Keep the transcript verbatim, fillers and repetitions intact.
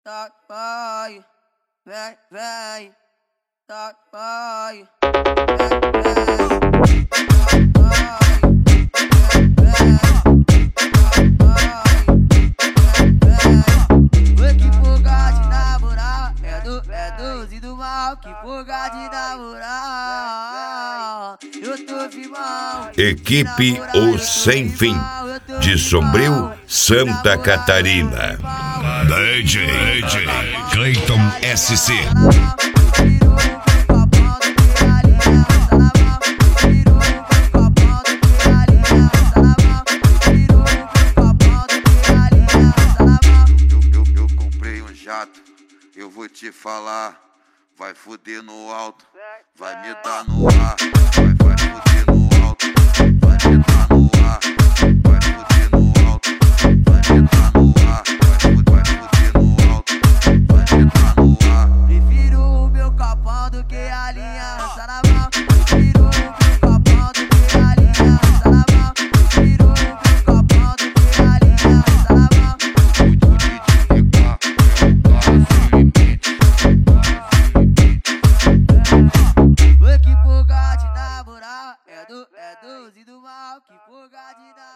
Tá, vai, vem, vem, tá, vai, que fuga de namorar, é do, é dos e do mal, que fuga de namorar, eu tô firmão. Equipe O Sem Fim, de Sombrio, Santa Catarina. D J, D J Clayton S C. Eu vou te falar, vai fuder no alto, vai me dar no ar, vai, vai fuder no alto, vai me dar no ar, vai fuder no alto, vai me dar no ar, vai fuder, vai fuder no alto, vai me dar no ar. Prefiro o meu capão do que a linha roça na mão. Prefiro o meu capão do que a linha roça na mão. Prefiro o meu capão do que a linha roça na mão. Que fuga de namorar, é do, é dos e do mal, que fuga de namorar.